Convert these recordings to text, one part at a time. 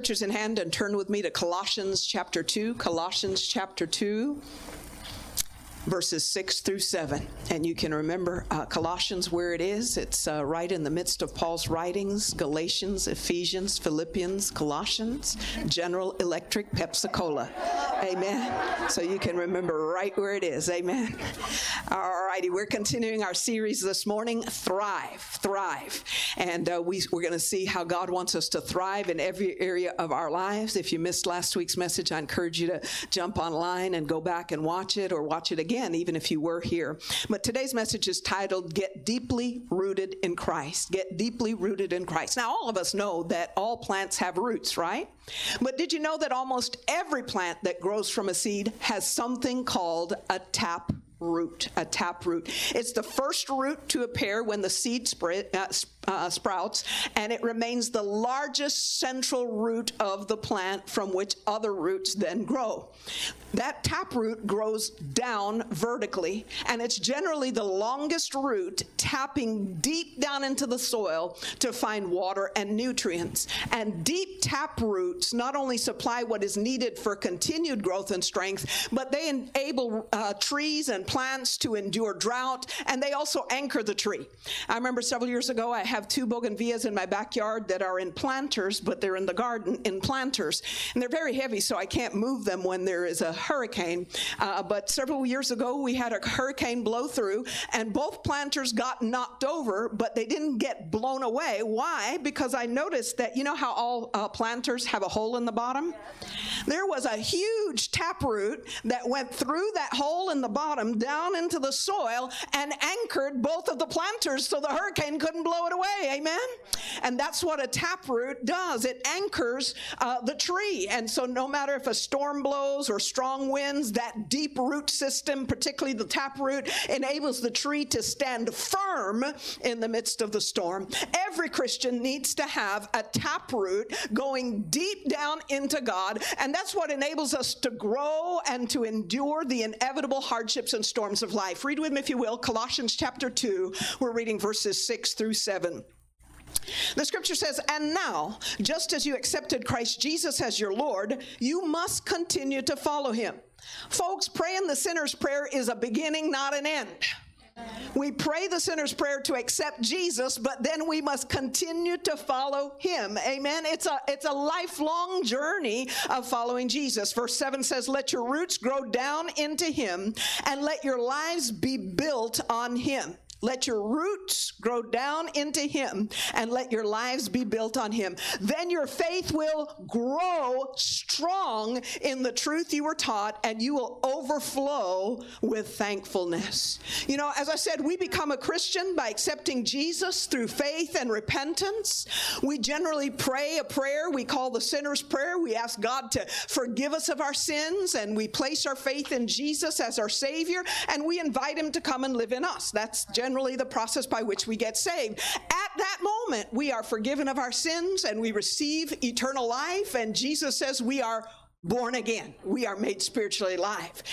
scriptures in hand and turn with me to Colossians chapter 2. Colossians chapter 2. Verses 6 through 7. And you can remember Colossians where it is. It's right in the midst of Paul's writings. Galatians, Ephesians, Philippians, Colossians, General Electric, Pepsi-Cola. Amen. So you can remember right where it is. Amen. All righty. We're continuing our series this morning, Thrive. And we're going to see how God wants us to thrive in every area of our lives. If you missed last week's message, I encourage you to jump online and go back and watch it, or watch it again, even if you were here. But today's message is titled, Get Deeply Rooted in Christ. Get deeply rooted in Christ. Now, all of us know that all plants have roots, right? But did you know that almost every plant that grows from a seed has something called a tap root? A tap root. It's the first root to appear when the seed sprouts, and it remains the largest central root of the plant from which other roots then grow. That taproot grows down vertically, and it's generally the longest root, tapping deep down into the soil to find water and nutrients. And deep tap roots not only supply what is needed for continued growth and strength, but they enable trees and plants to endure drought, and they also anchor the tree. I remember several years ago, I have 2 bougainvilleas in my backyard that are in planters, but they're in the garden in planters, and they're very heavy, so I can't move them when there is a hurricane. But several years ago, we had a hurricane blow through, and both planters got knocked over, but they didn't get blown away. Why? Because I noticed that, you know how all planters have a hole in the bottom? There was a huge taproot that went through that hole in the bottom down into the soil and anchored both of the planters so the hurricane couldn't blow it away. Amen? And that's what a taproot does. It anchors the tree. And so no matter if a storm blows or strong winds, that deep root system, particularly the taproot, enables the tree to stand firm in the midst of the storm. Every Christian needs to have a taproot going deep down into God, and that's what enables us to grow and to endure the inevitable hardships and storms of life. Read with me, if you will, Colossians chapter 2. We're reading verses 6 through 7. The scripture says, "And now, just as you accepted Christ Jesus as your Lord, you must continue to follow him." Folks, praying the sinner's prayer is a beginning, not an end. We pray the sinner's prayer to accept Jesus, but then we must continue to follow him. Amen. It's a lifelong journey of following Jesus. Verse 7 says, "Let your roots grow down into him, and let your lives be built on him." Let your roots grow down into him, and let your lives be built on him. Then your faith will grow strong in the truth you were taught, and you will overflow with thankfulness. You know, as I said, we become a Christian by accepting Jesus through faith and repentance. We generally pray a prayer we call the sinner's prayer. We ask God to forgive us of our sins, and we place our faith in Jesus as our Savior, and we invite him to come and live in us. That's generally the process by which we get saved. At that moment, we are forgiven of our sins and we receive eternal life, and Jesus says we are born again. We are made spiritually alive,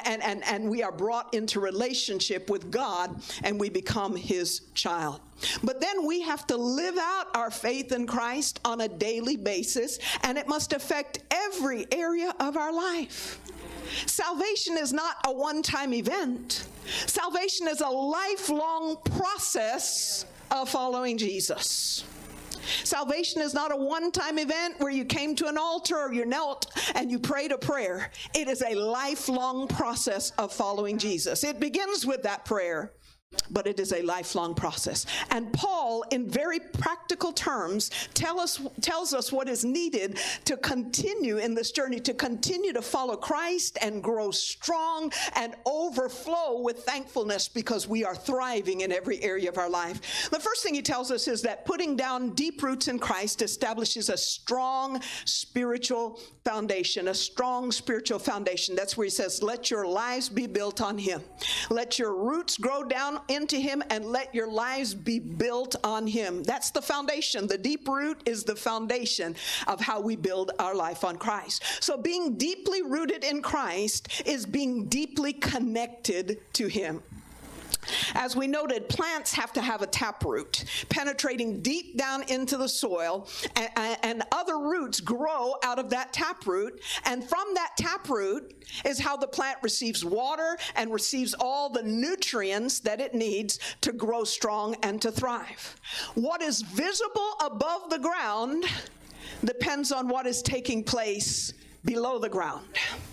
and we are brought into relationship with God, and we become his child. But then we have to live out our faith in Christ on a daily basis, and it must affect every area of our life. Salvation is not a one-time event. Salvation is a lifelong process of following Jesus. Salvation is not a one-time event where you came to an altar or you knelt and you prayed a prayer. It is a lifelong process of following Jesus. It begins with that prayer, but it is a lifelong process. And Paul, in very practical terms, tells us what is needed to continue in this journey, to continue to follow Christ and grow strong and overflow with thankfulness, because we are thriving in every area of our life. The first thing he tells us is that putting down deep roots in Christ establishes a strong spiritual foundation, a strong spiritual foundation. That's where he says, let your lives be built on him. Let your roots grow down into him, and let your lives be built on him. That's the foundation. The deep root is the foundation of how we build our life on Christ. So being deeply rooted in Christ is being deeply connected to him. As we noted, plants have to have a taproot penetrating deep down into the soil, and other roots grow out of that taproot. And from that taproot is how the plant receives water and receives all the nutrients that it needs to grow strong and to thrive. What is visible above the ground depends on what is taking place below the ground.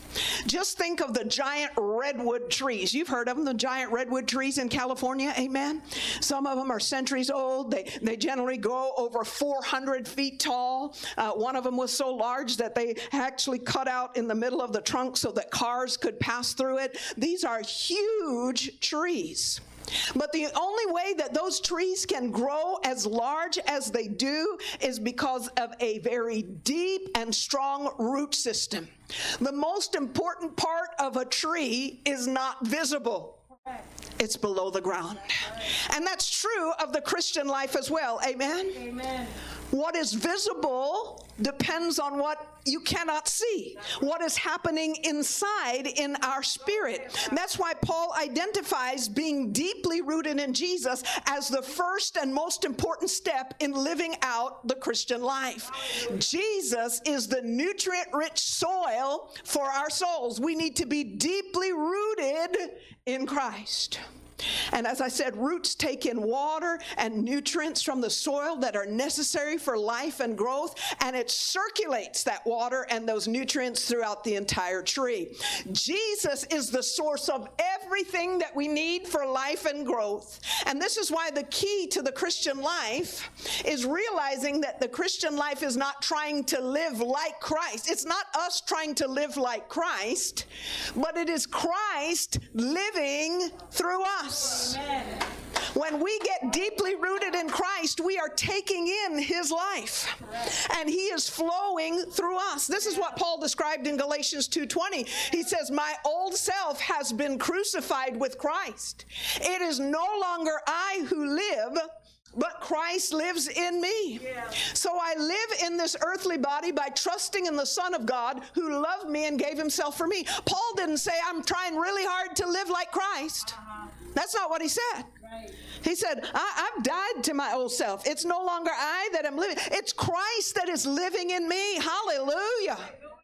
Just think of the giant redwood trees. You've heard of them, the giant redwood trees in California, amen? Some of them are centuries old. They generally grow over 400 feet tall. One of them was so large that they actually cut out in the middle of the trunk so that cars could pass through it. These are huge trees. But the only way that those trees can grow as large as they do is because of a very deep and strong root system. The most important part of a tree is not visible. It's below the ground. And that's true of the Christian life as well. Amen? Amen. What is visible depends on what you cannot see, what is happening inside in our spirit. That's why Paul identifies being deeply rooted in Jesus as the first and most important step in living out the Christian life. Jesus is the nutrient-rich soil for our souls. We need to be deeply rooted in Christ. And as I said, roots take in water and nutrients from the soil that are necessary for life and growth, and it circulates that water and those nutrients throughout the entire tree. Jesus is the source of everything that we need for life and growth. And this is why the key to the Christian life is realizing that the Christian life is not trying to live like Christ. It's not us trying to live like Christ, but it is Christ living through us. Amen. When we get deeply rooted in Christ, we are taking in his life, and he is flowing through us. This is what Paul described in Galatians 2:20. He says, my old self has been crucified with Christ. It is no longer I who live, but Christ lives in me. Yeah. So I live in this earthly body by trusting in the Son of God who loved me and gave himself for me. Paul didn't say, I'm trying really hard to live like Christ. That's not what he said. Right. He said, I've died to my old self. It's no longer I that am living. It's Christ that is living in me. Hallelujah.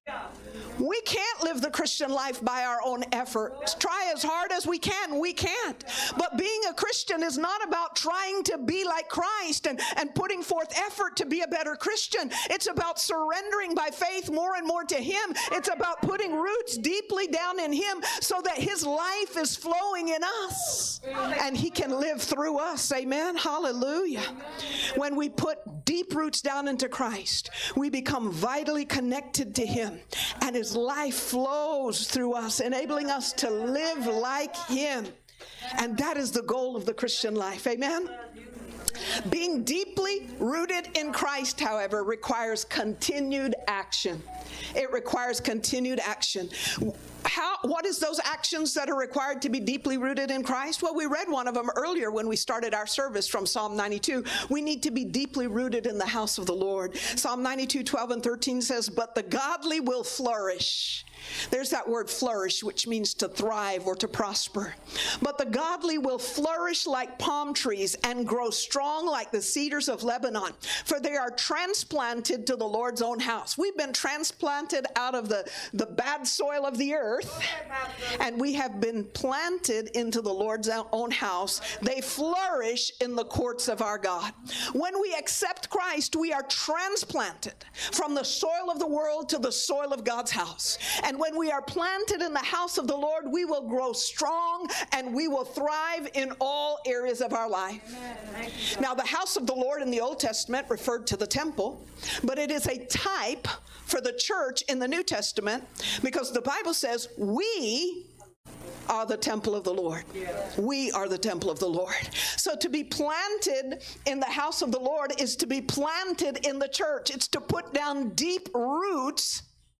We can't live the Christian life by our own efforts. Try as hard as we can, we can't. But being a Christian is not about trying to be like Christ and putting forth effort to be a better Christian. It's about surrendering by faith more and more to him. It's about putting roots deeply down in him so that his life is flowing in us and he can live through us. Amen. Hallelujah. When we put deep roots down into Christ, we become vitally connected to him. And his life flows through us, enabling us to live like him. And that is the goal of the Christian life. Amen? Being deeply rooted in Christ, however, requires continued action. It requires continued action. What is those actions that are required to be deeply rooted in Christ? Well, we read one of them earlier when we started our service from Psalm 92. We need to be deeply rooted in the house of the Lord. Psalm 92, 12 and 13 says, but the godly will flourish. There's that word flourish, which means to thrive or to prosper. But the godly will flourish like palm trees and grow strong like the cedars of Lebanon, for they are transplanted to the Lord's own house. We've been transplanted out of the bad soil of the earth, and we have been planted into the Lord's own house. They flourish in the courts of our God. When we accept Christ, we are transplanted from the soil of the world to the soil of God's house. And when we are planted in the house of the Lord, we will grow strong and we will thrive in all areas of our life. Amen. Now, the house of the Lord in the Old Testament referred to the temple, but it is a type for the church in the New Testament because the Bible says we are the temple of the Lord. Yes. We are the temple of the Lord. So to be planted in the house of the Lord is to be planted in the church. It's to put down deep roots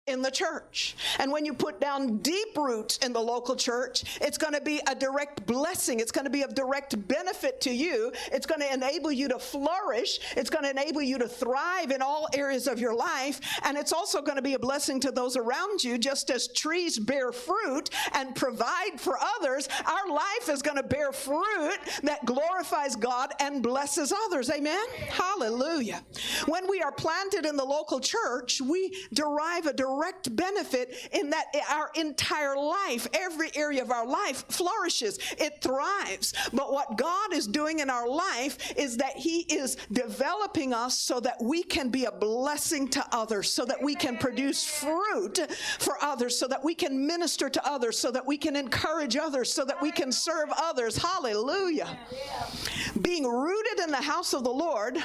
in the church. And when you put down deep roots in the local church, it's going to be a direct blessing. It's going to be of direct benefit to you. It's going to enable you to flourish. It's going to enable you to thrive in all areas of your life. And it's also going to be a blessing to those around you. Just as trees bear fruit and provide for others, our life is going to bear fruit that glorifies God and blesses others. Amen? Hallelujah. When we are planted in the local church, we derive a direct benefit in that our entire life, every area of our life flourishes. It thrives. But what God is doing in our life is that he is developing us so that we can be a blessing to others, so that we can produce fruit for others, so that we can minister to others, so that we can encourage others, so that we can serve others. Hallelujah. Being rooted in the house of the Lord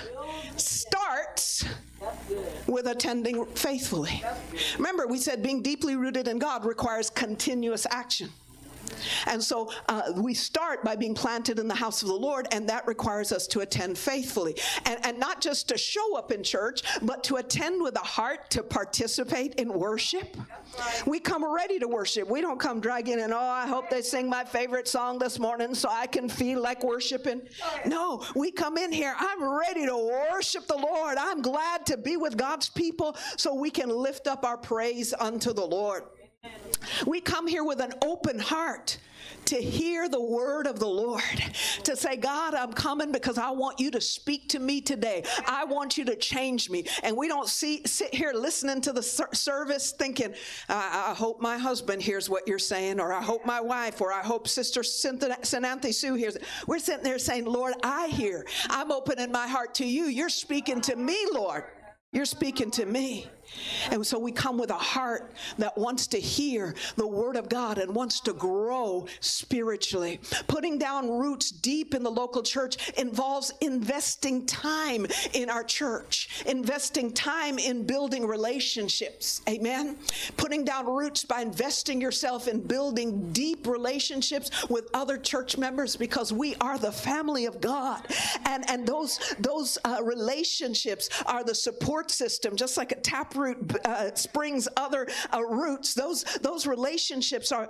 starts with attending faithfully. Remember, we said being deeply rooted in God requires continuous action. And so we start by being planted in the house of the Lord, and that requires us to attend faithfully. And not just to show up in church, but to attend with a heart to participate in worship. We come ready to worship. We don't come dragging in, oh, I hope they sing my favorite song this morning so I can feel like worshiping. No, we come in here, I'm ready to worship the Lord. I'm glad to be with God's people so we can lift up our praise unto the Lord. We come here with an open heart to hear the word of the Lord, to say, God, I'm coming because I want you to speak to me today. I want you to change me. And we don't sit here listening to the service thinking, I hope my husband hears what you're saying, or I hope my wife, or I hope Sister Sananthi Sue hears it. We're sitting there saying, Lord, I hear. I'm opening my heart to you. You're speaking to me, Lord. You're speaking to me. And so we come with a heart that wants to hear the word of God and wants to grow spiritually. Putting down roots deep in the local church involves investing time in our church, investing time in building relationships. Amen? Putting down roots by investing yourself in building deep relationships with other church members, because we are the family of God. And those relationships are the support system, just like a taproot springs other roots. Those relationships are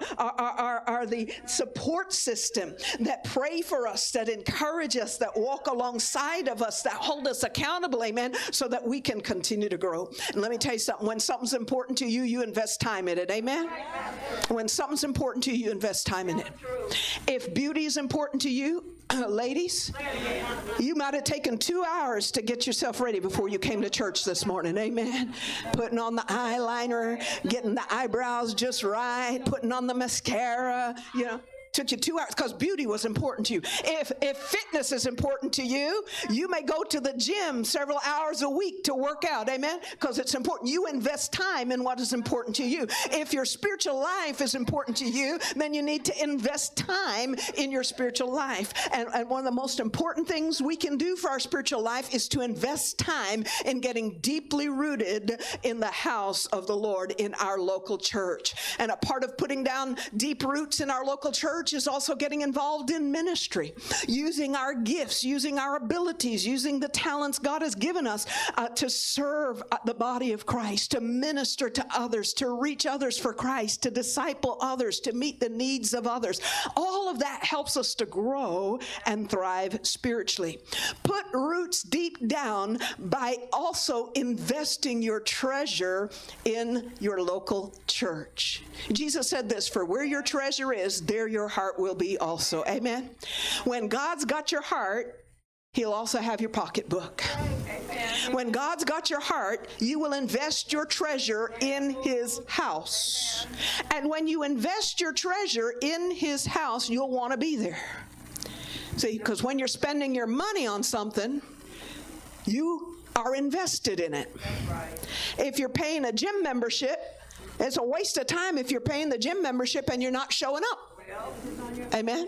the support system that pray for us, that encourage us, that walk alongside of us, that hold us accountable, amen, so that we can continue to grow. And let me tell you something, when something's important to you, you invest time in it, amen? When something's important to you, you invest time in it. If beauty is important to you, ladies, you might have taken 2 hours to get yourself ready before you came to church this morning, amen? Putting on the eyeliner, getting the eyebrows just right, putting on the mascara, you know. Took you 2 hours because beauty was important to you. If fitness is important to you, you may go to the gym several hours a week to work out, amen? Because it's important. You invest time in what is important to you. If your spiritual life is important to you, then you need to invest time in your spiritual life. And one of the most important things we can do for our spiritual life is to invest time in getting deeply rooted in the house of the Lord in our local church. And a part of putting down deep roots in our local church is also getting involved in ministry, using our gifts, using our abilities, using the talents God has given us to serve the body of Christ, to minister to others, to reach others for Christ, to disciple others, to meet the needs of others. All of that helps us to grow and thrive spiritually. Put roots deep down by also investing your treasure in your local church. Jesus said this, for where your treasure is, there your heart will be also. Amen. When God's got your heart, He'll also have your pocketbook. Amen. When God's got your heart, you will invest your treasure in His house. And when you invest your treasure in His house, you'll want to be there. See, because when you're spending your money on something, you are invested in it. If you're paying a gym membership, it's a waste of time if you're paying the gym membership and you're not showing up. Amen?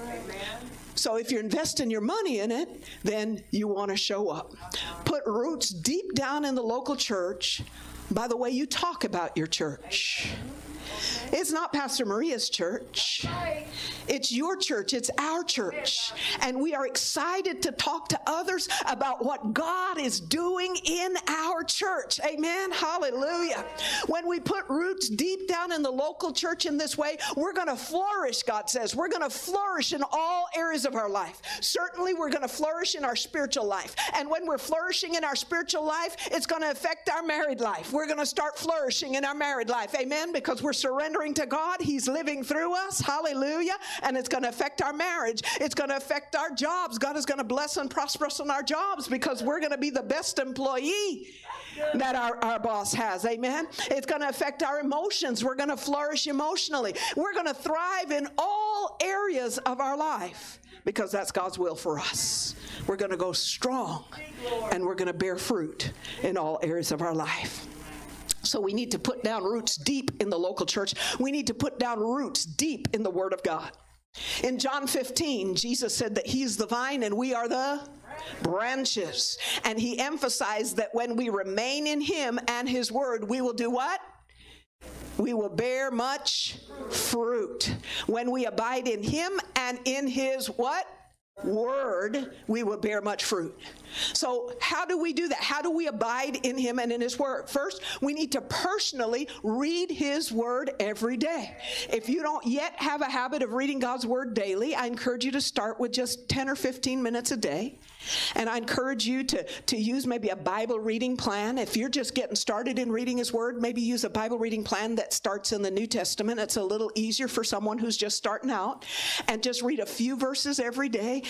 So if you're investing your money in it, then you want to show up. Put roots deep down in the local church by the way you talk about your church. It's not Pastor Maria's church. It's your church. It's our church. And we are excited to talk to others about what God is doing in our church. Amen. Hallelujah. When we put roots deep down in the local church in this way, we're going to flourish, God says. We're going to flourish in all areas of our life. Certainly, we're going to flourish in our spiritual life. And when we're flourishing in our spiritual life, it's going to affect our married life. We're going to start flourishing in our married life. Amen. Because we're surrendering to God. He's living through us. Hallelujah. And it's going to affect our marriage. It's going to affect our jobs. God is going to bless and prosper us in our jobs because we're going to be the best employee that our boss has. Amen. It's going to affect our emotions. We're going to flourish emotionally. We're going to thrive in all areas of our life because that's God's will for us. We're going to go strong and we're going to bear fruit in all areas of our life. So we need to put down roots deep in the local church. We need to put down roots deep in the Word of God. In John 15, Jesus said that He's the vine and we are the branches. And He emphasized that when we remain in Him and His Word, we will do what? We will bear much fruit. When we abide in Him and in His what? Word, we will bear much fruit. So how do we do that? How do we abide in Him and in His Word? First, we need to personally read His Word every day. If you don't yet have a habit of reading God's Word daily, I encourage you to start with just 10 or 15 minutes a day. And I encourage you to use maybe a Bible reading plan. If you're just getting started in reading His Word, maybe use a Bible reading plan that starts in the New Testament. It's a little easier for someone who's just starting out. And just read a few verses every day.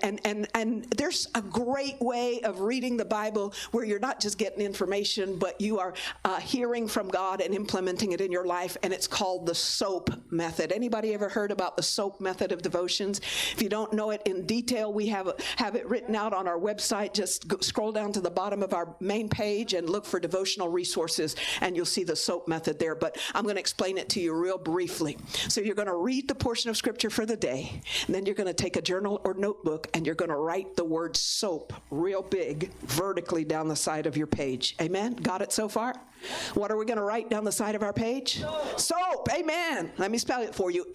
And there's a great way of reading the Bible where you're not just getting information, but you are hearing from God and implementing it in your life. And it's called the SOAP method. Anybody ever heard about the SOAP method of devotions? If you don't know it in detail, we have it written out on our website. Just scroll down to the bottom of our main page and look for devotional resources, and you'll see the SOAP method there. But I'm going to explain it to you real briefly. So you're going to read the portion of Scripture for the day, and then you're going to take a journal or notebook, and you're going to write the word SOAP real big vertically down the side of your page. Amen? Got it so far? What are we going to write down the side of our page? SOAP. Amen. Let me spell it for you.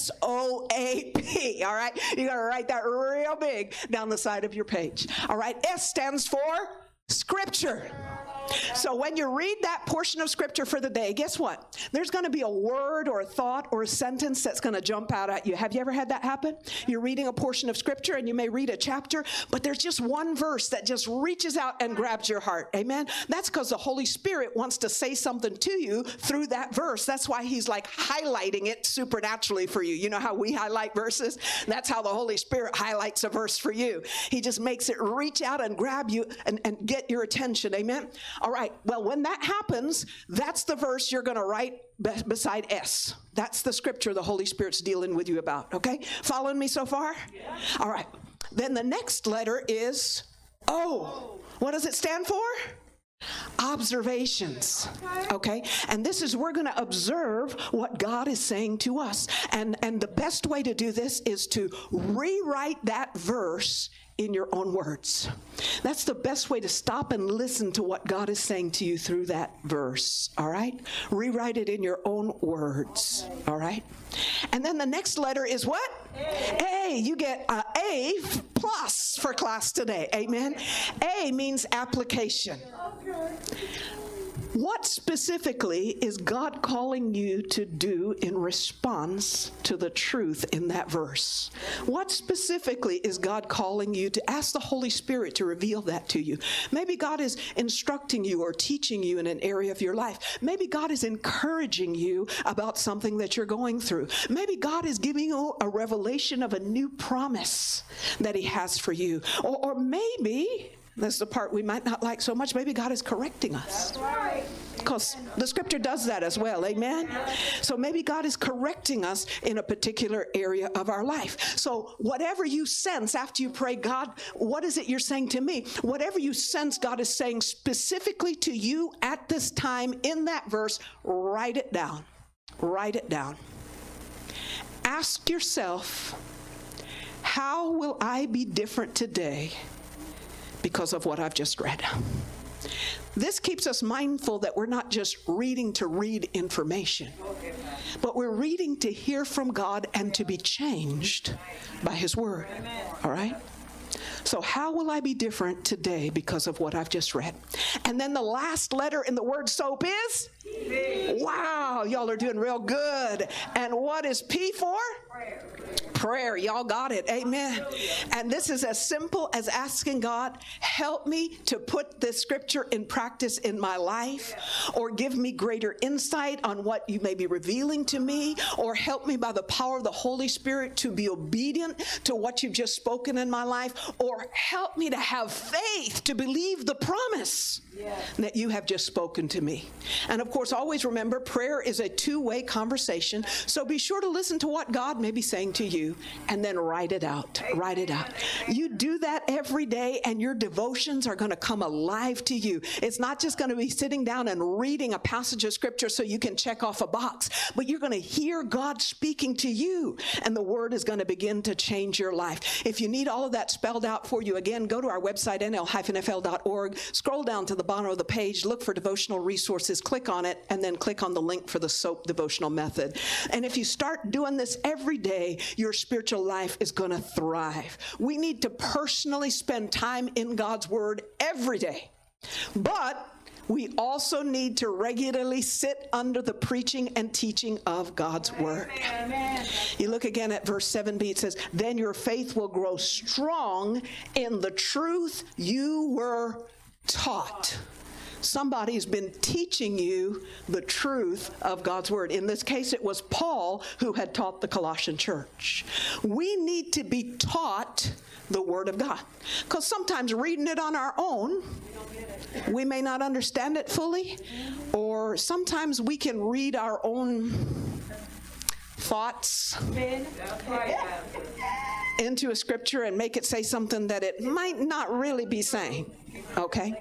S-O-A-P. All right? You're going to write that real big down the side of your page. All right? S stands for Scripture. So when you read that portion of Scripture for the day, guess what? There's going to be a word or a thought or a sentence that's going to jump out at you. Have you ever had that happen? You're reading a portion of Scripture and you may read a chapter, but there's just one verse that just reaches out and grabs your heart. Amen? That's because the Holy Spirit wants to say something to you through that verse. That's why He's like highlighting it supernaturally for you. You know how we highlight verses? That's how the Holy Spirit highlights a verse for you. He just makes it reach out and grab you and get your attention. Amen? All right. Well, when that happens, that's the verse you're going to write beside S. That's the Scripture the Holy Spirit's dealing with you about. Okay? Following me so far? Yeah. All right. Then the next letter is O. What does it stand for? Observations. Okay? And this is, we're going to observe what God is saying to us. And the best way to do this is to rewrite that verse in your own words. That's the best way to stop and listen to what God is saying to you through that verse. All right? Rewrite it in your own words. All right? And then the next letter is what? A. You get an A plus for class today. Amen? A means application. What specifically is God calling you to do in response to the truth in that verse? What specifically is God calling you to? Ask the Holy Spirit to reveal that to you. Maybe God is instructing you or teaching you in an area of your life. Maybe God is encouraging you about something that you're going through. Maybe God is giving you a revelation of a new promise that He has for you. Or maybe, that's the part we might not like so much, maybe God is correcting us. That's right. Because the Scripture does that as well. Amen? So maybe God is correcting us in a particular area of our life. So whatever you sense after you pray, God, what is it you're saying to me? Whatever you sense God is saying specifically to you at this time in that verse, write it down. Write it down. Ask yourself, how will I be different today because of what I've just read? This keeps us mindful that we're not just reading to read information, but we're reading to hear from God and to be changed by His Word. All right? So how will I be different today because of what I've just read? And then the last letter in the word soap is? P. Wow, y'all are doing real good. And what is P for? Prayer. Prayer. Y'all got it. Amen. And this is as simple as asking God, help me to put this scripture in practice in my life, or give me greater insight on what you may be revealing to me, or help me by the power of the Holy Spirit to be obedient to what you've just spoken in my life, or help me to have faith to believe the promise that you have just spoken to me. And of course, always remember, prayer is a two-way conversation. So be sure to listen to what God may be saying to you and then write it out. Write it out. You do that every day and your devotions are going to come alive to you. It's not just going to be sitting down and reading a passage of scripture so you can check off a box, but you're going to hear God speaking to you, and the word is going to begin to change your life. If you need all of that spelled out for you, again, go to our website, nl-fl.org, scroll down to the bottom of the page, look for devotional resources, click on it, and then click on the link for the SOAP devotional method. And if you start doing this every day, your spiritual life is going to thrive. We need to personally spend time in God's Word every day. But we also need to regularly sit under the preaching and teaching of God's Word. Amen. You look again at verse 7b, it says, then your faith will grow strong in the truth you were taught. Somebody's been teaching you the truth of God's Word. In this case, it was Paul who had taught the Colossian church. We need to be taught the Word of God, because sometimes reading it on our own, we may not understand it fully, or sometimes we can read our own thoughts into a scripture and make it say something that it might not really be saying. Okay?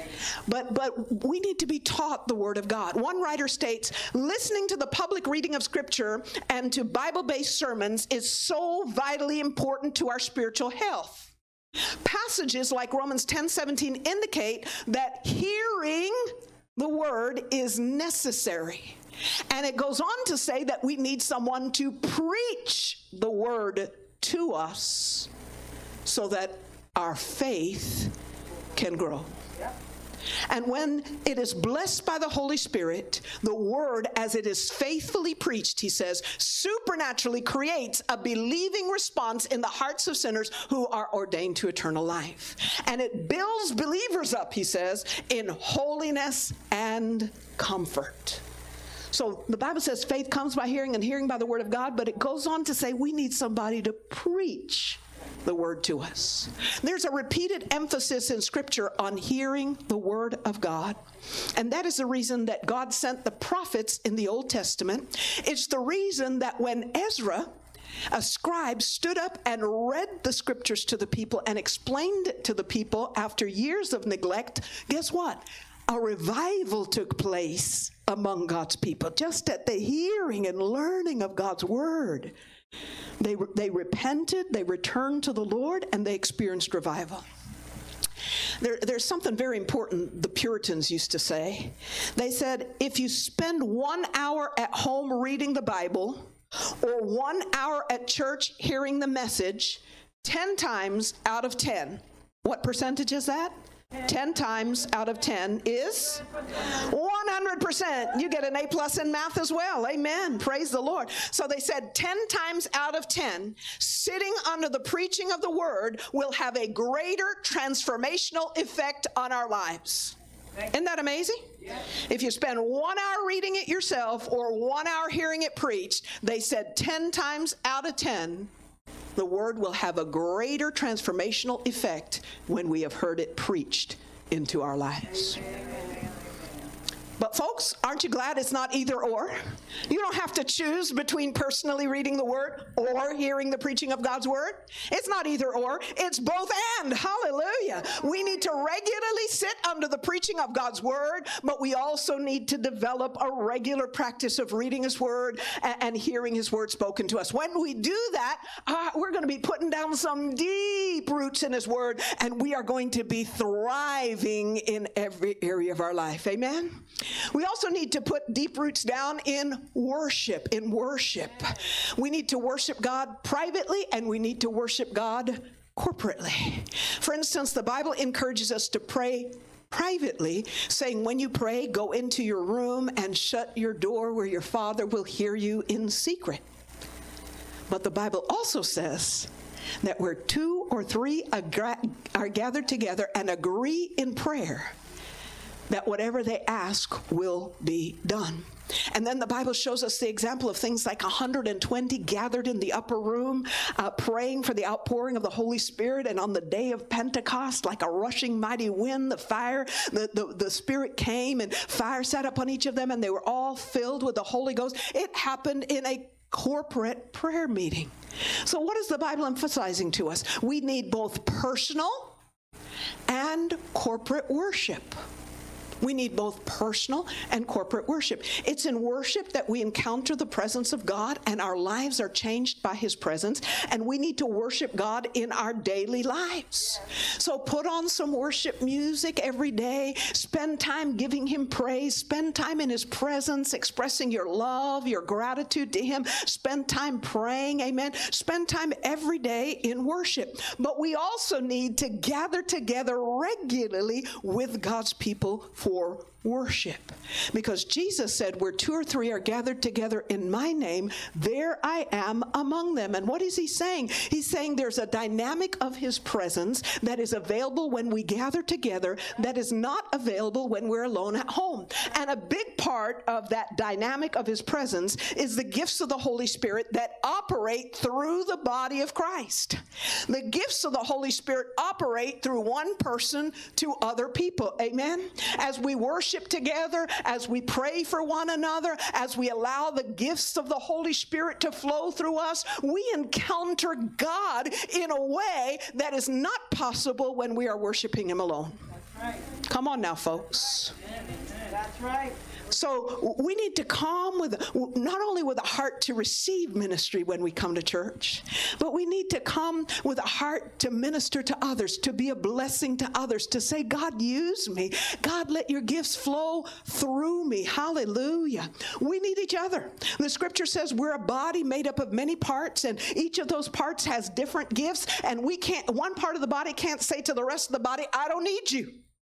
But we need to be taught the Word of God. One writer states, listening to the public reading of Scripture and to Bible-based sermons is so vitally important to our spiritual health. Passages like Romans 10:17 indicate that hearing the Word is necessary. And it goes on to say that we need someone to preach the Word to us so that our faith can grow. And when it is blessed by the Holy Spirit, the Word, as it is faithfully preached, he says, supernaturally creates a believing response in the hearts of sinners who are ordained to eternal life. And it builds believers up, he says, in holiness and comfort. So the Bible says faith comes by hearing and hearing by the Word of God, but it goes on to say we need somebody to preach the Word to us. There's a repeated emphasis in Scripture on hearing the Word of God. And that is the reason that God sent the prophets in the Old Testament. It's the reason that when Ezra, a scribe, stood up and read the Scriptures to the people and explained it to the people after years of neglect, guess what? A revival took place among God's people, just at the hearing and learning of God's Word. They repented, they returned to the Lord, and they experienced revival. There's something very important the Puritans used to say. They said, if you spend 1 hour at home reading the Bible, or 1 hour at church hearing the message, 10 times out of 10, what percentage is that? 10 times out of 10 is 100%. You get an A+ in math as well. Amen. Praise the Lord. So they said 10 times out of 10, sitting under the preaching of the Word will have a greater transformational effect on our lives. Isn't that amazing? Yeah. If you spend 1 hour reading it yourself or 1 hour hearing it preached, they said 10 times out of 10, the Word will have a greater transformational effect when we have heard it preached into our lives. But folks, aren't you glad it's not either or? You don't have to choose between personally reading the Word or hearing the preaching of God's Word. It's not either or. It's both and. Hallelujah. We need to regularly sit under the preaching of God's Word, but we also need to develop a regular practice of reading His Word and hearing His Word spoken to us. When we do that, we're going to be putting down some deep roots in His Word, and we are going to be thriving in every area of our life. Amen? We also need to put deep roots down in worship. We need to worship God privately, and we need to worship God corporately. For instance, the Bible encourages us to pray privately, saying when you pray, go into your room and shut your door where your Father will hear you in secret. But the Bible also says that where 2 or 3 are gathered together and agree in prayer, that whatever they ask will be done. And then the Bible shows us the example of things like 120 gathered in the upper room, praying for the outpouring of the Holy Spirit. And on the day of Pentecost, like a rushing mighty wind, the Spirit came and fire sat upon each of them, and they were all filled with the Holy Ghost. It happened in a corporate prayer meeting. So what is the Bible emphasizing to us? We need both personal and corporate worship. We need both personal and corporate worship. It's in worship that we encounter the presence of God and our lives are changed by His presence, and we need to worship God in our daily lives. So put on some worship music every day. Spend time giving Him praise. Spend time in His presence, expressing your love, your gratitude to Him. Spend time praying, amen. Spend time every day in worship. But we also need to gather together regularly with God's people for worship. Because Jesus said, where 2 or 3 are gathered together in my name, there I am among them. And what is He saying? He's saying there's a dynamic of His presence that is available when we gather together that is not available when we're alone at home. And a big part of that dynamic of His presence is the gifts of the Holy Spirit that operate through the body of Christ. The gifts of the Holy Spirit operate through one person to other people. Amen? As we worship together, as we pray for one another, as we allow the gifts of the Holy Spirit to flow through us, we encounter God in a way that is not possible when we are worshiping Him alone. That's right. Come on now, folks. That's right. So we need to come with, not only with a heart to receive ministry when we come to church, but we need to come with a heart to minister to others, to be a blessing to others, to say, God, use me. God, let your gifts flow through me. Hallelujah. We need each other. The scripture says we're a body made up of many parts, and each of those parts has different gifts, and one part of the body can't say to the rest of the body, I don't need you.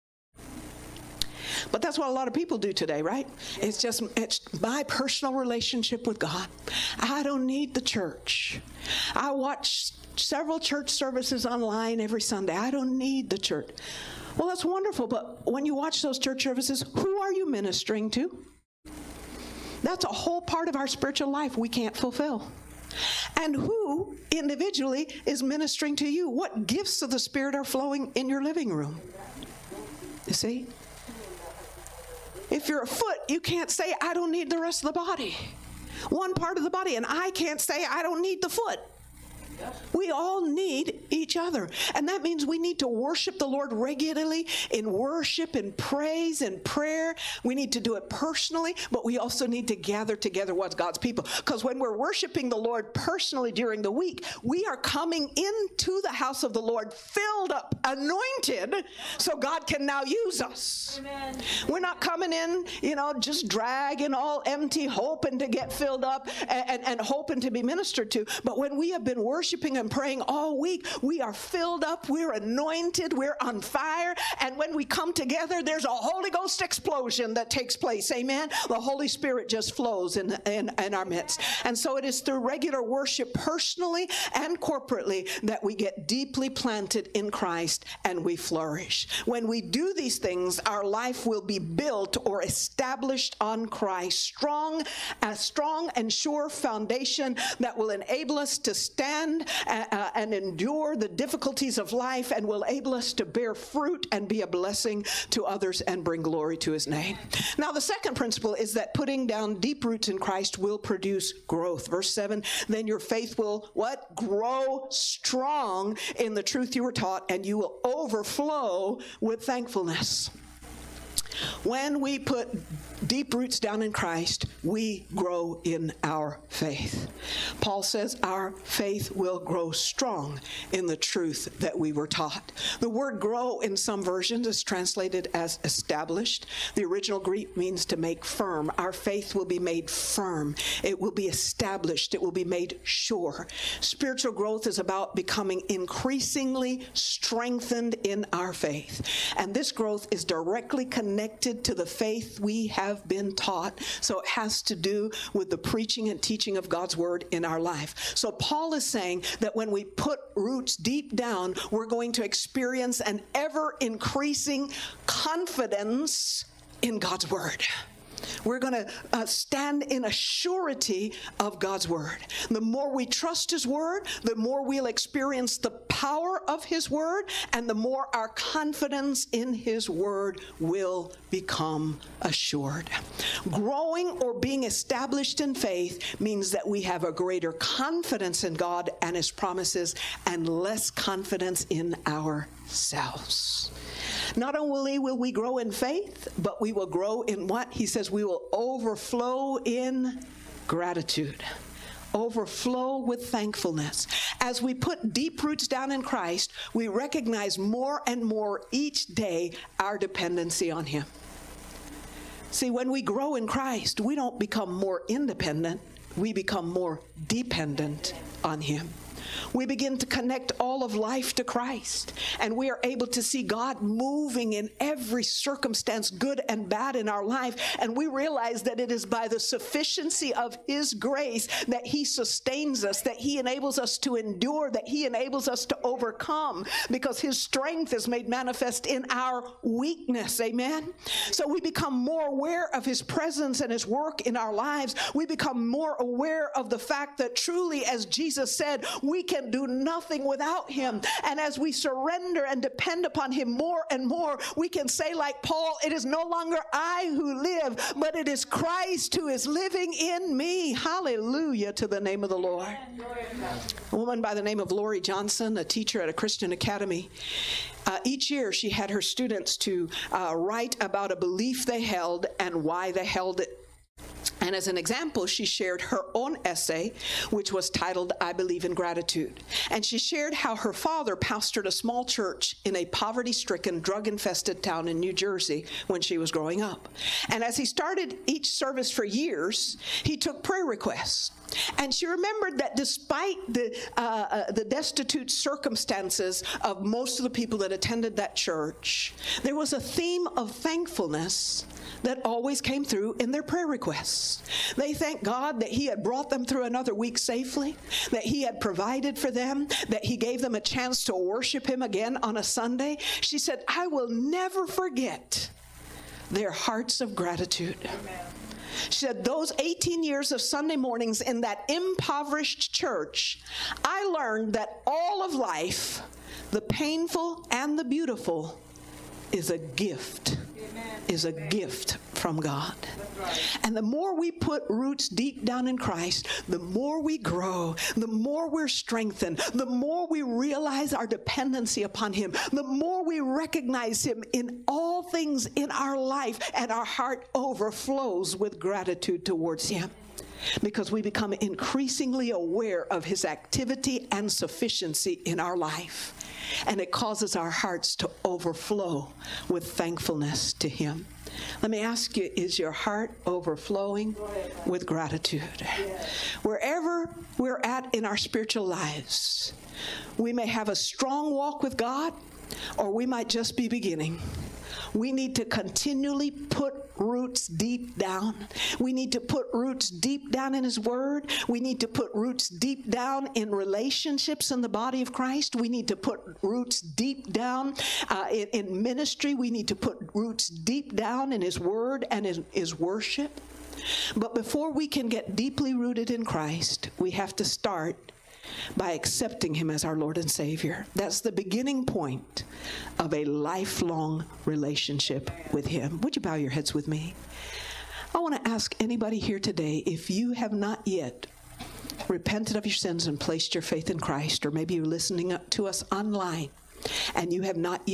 But that's what a lot of people do today, right? It's my personal relationship with God. I don't need the church. I watch several church services online every Sunday. I don't need the church. Well, that's wonderful, but when you watch those church services, who are you ministering to? That's a whole part of our spiritual life we can't fulfill. And who individually is ministering to you? What gifts of the Spirit are flowing in your living room? You see? If you're a foot, you can't say, I don't need the rest of the body. One part of the body, and I can't say, I don't need the foot. We all need each other. And that means we need to worship the Lord regularly in worship and praise and prayer. We need to do it personally, but we also need to gather together with God's people. Because when we're worshiping the Lord personally during the week, we are coming into the house of the Lord filled up, anointed, so God can now use us. Amen. We're not coming in, just dragging all empty, hoping to get filled up and hoping to be ministered to. But when we have been worshiping and praying all week, we are filled up, we're anointed, we're on fire, and when we come together, there's a Holy Ghost explosion that takes place. Amen? The Holy Spirit just flows in our midst. And so it is through regular worship personally and corporately that we get deeply planted in Christ and we flourish. When we do these things, our life will be built or established on Christ. A strong and sure foundation that will enable us to stand and endure the difficulties of life and will enable us to bear fruit and be a blessing to others and bring glory to His name. Now, the second principle is that putting down deep roots in Christ will produce growth. Verse 7, then your faith will, what? Grow strong in the truth you were taught, and you will overflow with thankfulness. When we put deep roots down in Christ, we grow in our faith. Paul says our faith will grow strong in the truth that we were taught. The word grow in some versions is translated as established. The original Greek means to make firm. Our faith will be made firm. It will be established. It will be made sure. Spiritual growth is about becoming increasingly strengthened in our faith. And this growth is directly connected to the faith we have been taught. So it has to do with the preaching and teaching of God's word in our life. So Paul is saying that when we put roots deep down, we're going to experience an ever increasing confidence in God's word. We're going to stand in a surety of God's word. The more we trust his word, the more we'll experience the power of his word, and the more our confidence in his word will become assured. Growing or being established in faith means that we have a greater confidence in God and his promises and less confidence in ourselves. Not only will we grow in faith, but we will grow in what? He says we will overflow in gratitude. Overflow with thankfulness. As we put deep roots down in Christ, we recognize more and more each day our dependency on him. See, when we grow in Christ, we don't become more independent, we become more dependent on him. We begin to connect all of life to Christ, and we are able to see God moving in every circumstance, good and bad in our life, and we realize that it is by the sufficiency of his grace that he sustains us, that he enables us to endure, that he enables us to overcome, because his strength is made manifest in our weakness. Amen? So we become more aware of his presence and his work in our lives. We become more aware of the fact that truly, as Jesus said, we can do nothing without him. And as we surrender and depend upon him more and more, we can say like Paul, it is no longer I who live, but it is Christ who is living in me. Hallelujah to the name of the Lord. A woman by the name of Lori Johnson, a teacher at a Christian academy, each year she had her students to write about a belief they held and why they held it. And as an example, she shared her own essay, which was titled, I Believe in Gratitude. And she shared how her father pastored a small church in a poverty-stricken, drug-infested town in New Jersey when she was growing up. And as he started each service for years, he took prayer requests. And she remembered that despite the destitute circumstances of most of the people that attended that church, there was a theme of thankfulness that always came through in their prayer requests. They thanked God that he had brought them through another week safely, that he had provided for them, that he gave them a chance to worship him again on a Sunday. She said, I will never forget their hearts of gratitude. Amen. She said, those 18 years of Sunday mornings in that impoverished church, I learned that all of life, the painful and the beautiful, is a gift. Amen. Is a gift from God. Right. And the more we put roots deep down in Christ, the more we grow, the more we're strengthened, the more we realize our dependency upon him, the more we recognize him in all things in our life, and our heart overflows with gratitude towards him. Because we become increasingly aware of his activity and sufficiency in our life. And it causes our hearts to overflow with thankfulness to him. Let me ask you, is your heart overflowing with gratitude? Wherever we're at in our spiritual lives, we may have a strong walk with God, or we might just be beginning. We need to continually put roots deep down. We need to put roots deep down in his word. We need to put roots deep down in relationships in the body of Christ. We need to put roots deep down in ministry. We need to put roots deep down in his word and in his worship. But before we can get deeply rooted in Christ, we have to start by accepting him as our Lord and Savior. That's the beginning point of a lifelong relationship with him. Would you bow your heads with me? I want to ask anybody here today, if you have not yet repented of your sins and placed your faith in Christ, or maybe you're listening to us online and you have not yet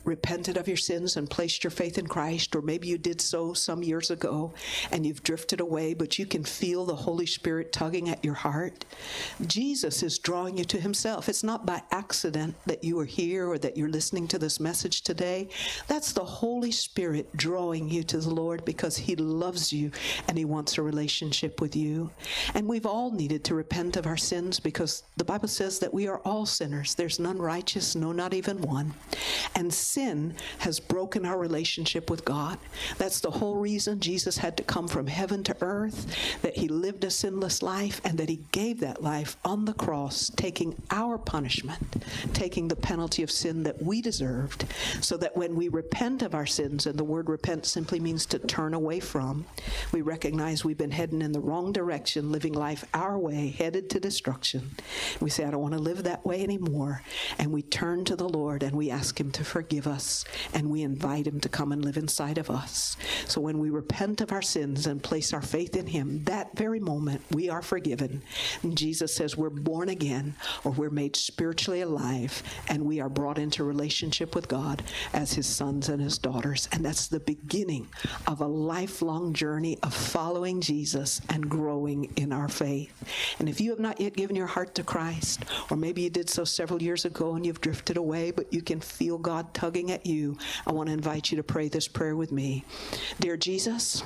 repented of your sins and placed your faith in Christ, or maybe you did so some years ago and you've drifted away, but you can feel the Holy Spirit tugging at your heart, Jesus is drawing you to himself. It's not by accident that you are here or that you're listening to this message today. That's the Holy Spirit drawing you to the Lord because he loves you and he wants a relationship with you. And we've all needed to repent of our sins because the Bible says that we are all sinners. There's none righteous, no, not even one. And sin has broken our relationship with God. That's the whole reason Jesus had to come from heaven to earth, that he lived a sinless life, and that he gave that life on the cross, taking our punishment, taking the penalty of sin that we deserved, so that when we repent of our sins, and the word repent simply means to turn away from, we recognize we've been heading in the wrong direction, living life our way, headed to destruction. We say, I don't want to live that way anymore. And we turn to the Lord and we ask him to forgive us, and we invite him to come and live inside of us. So when we repent of our sins and place our faith in him, that very moment we are forgiven. And Jesus says we're born again, or we're made spiritually alive, and we are brought into relationship with God as his sons and his daughters. And that's the beginning of a lifelong journey of following Jesus and growing in our faith. And if you have not yet given your heart to Christ, or maybe you did so several years ago and you've drifted away, but you can feel God tugging at you, I want to invite you to pray this prayer with me. Dear Jesus,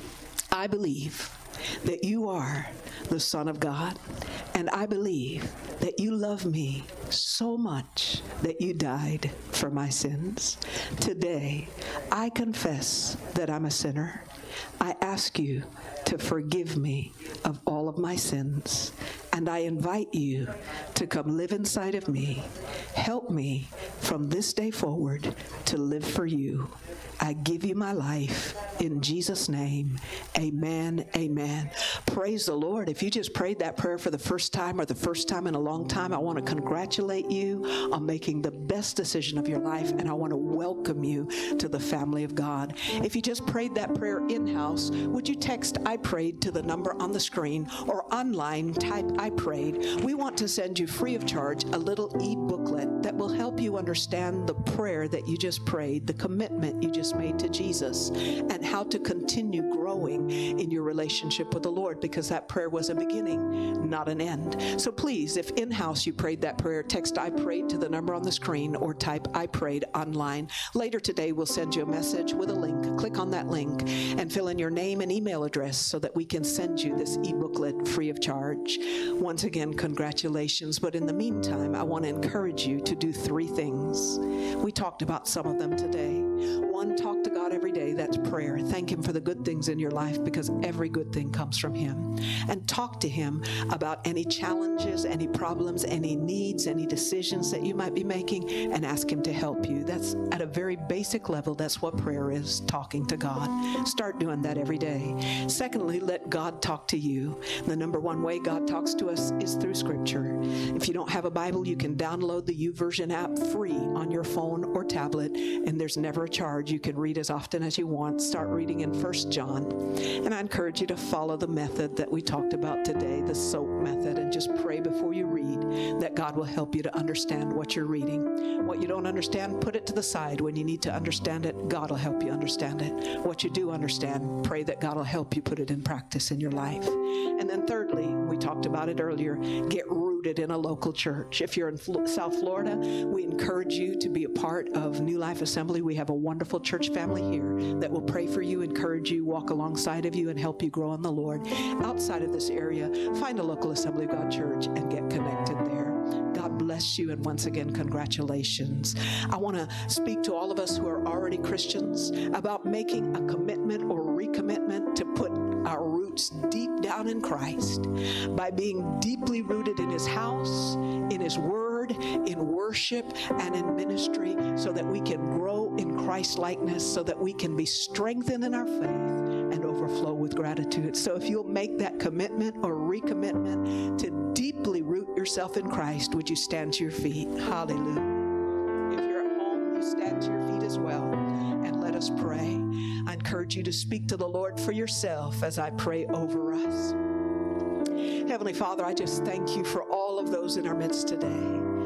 I believe that you are the Son of God, and I believe that you love me so much that you died for my sins. Today, I confess that I'm a sinner. I ask you to forgive me of all of my sins, and I invite you to come live inside of me. Help me from this day forward to live for you. I give you my life in Jesus' name. Amen, amen. Praise the Lord. If you just prayed that prayer for the first time or the first time in a long time, I want to congratulate you on making the best decision of your life, and I want to welcome you to the family of God. If you just prayed that prayer in-house, would you text I prayed to the number on the screen, or online type I prayed. We want to send you free of charge a little e-booklet that will help you understand the prayer that you just prayed, the commitment you just made to Jesus, and how to continue growing in your relationship with the Lord, because that prayer was a beginning, not an end. So please, if in-house you prayed that prayer, text I prayed to the number on the screen, or type I prayed online. Later today, we'll send you a message with a link. Click on that link and fill in your name and email address so that we can send you this e-booklet free of charge. Once again, congratulations. But in the meantime, I want to encourage you to do 3 things. We talked about some of them today. 1, talk to God every day. That's prayer. Thank him for the good things in your life, because every good thing comes from him. And talk to him about any challenges, any problems, any needs, any decisions that you might be making, and ask him to help you. That's at a very basic level. That's what prayer is, talking to God. Start doing that every day. Secondly, let God talk to you. The number 1 way God talks to us is through Scripture. If you don't have a Bible, you can download the YouVersion app free on your phone or tablet, and there's never a charge. You can read as often as you want. Start reading in 1 John. And I encourage you to follow the method that we talked about today, the SOAP method, and just pray before you read that God will help you to understand what you're reading. What you don't understand, put it to the side. When you need to understand it, God will help you understand it. What you do understand, pray that God will help you put it in practice in your life. And then thirdly, we talked about it earlier, get rooted in a local church. If you're in South Florida, we encourage you to be a part of New Life Assembly. We have a wonderful church family here that will pray for you, encourage you, walk alongside of you, and help you grow in the Lord. Outside of this area, find a local Assembly of God church and get connected there. God bless you, and once again, congratulations. I want to speak to all of us who are already Christians about making a commitment or recommitment to put our roots deep down in Christ by being deeply rooted in his house, in his word, in worship, and in ministry, so that we can grow in Christ likeness, so that we can be strengthened in our faith and overflow with gratitude. So if you'll make that commitment or recommitment to deeply root yourself in Christ, would you stand to your feet? Hallelujah. If you're at home, you stand to your feet as well, and let us pray. I encourage you to speak to the Lord for yourself as I pray over us. Heavenly Father, I just thank you for all of those in our midst today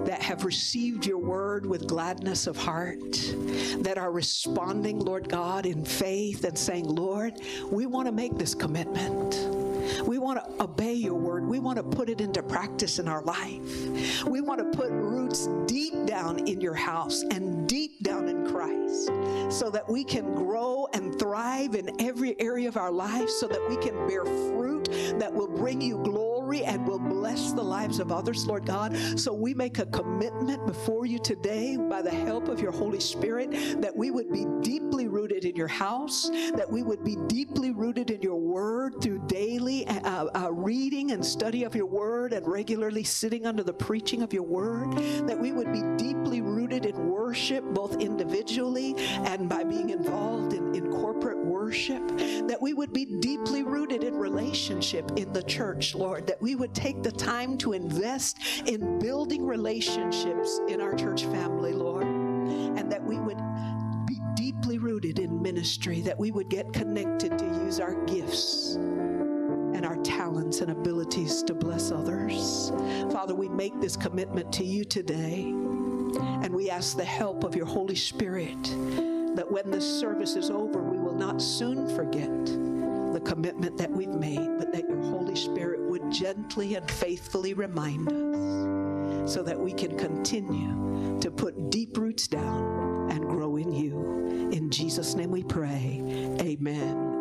that have received your word with gladness of heart, that are responding, Lord God, in faith and saying, Lord, we want to make this commitment. We want to obey your word. We want to put it into practice in our life. We want to put roots deep down in your house and deep down in Christ so that we can grow and thrive in every area of our life, so that we can bear fruit that will bring you glory and will bless the lives of others, Lord God. So we make a commitment before you today by the help of your Holy Spirit that we would be deeply rooted in your house, that we would be deeply rooted in your word through daily reading and study of your word and regularly sitting under the preaching of your word, that we would be deeply rooted in worship, both individually and by being involved in corporate worship, that we would be deeply rooted in relationship in the church, Lord, that we would take the time to invest in building relationships in our church family, Lord, and that we would be deeply rooted in ministry, that we would get connected to use our gifts and our talents and abilities to bless others. Father, we make this commitment to you today, and we ask the help of your Holy Spirit that when this service is over, we will not soon forget the commitment that we've made, but that your Holy Spirit would gently and faithfully remind us so that we can continue to put deep roots down and grow in you. In Jesus' name we pray. Amen.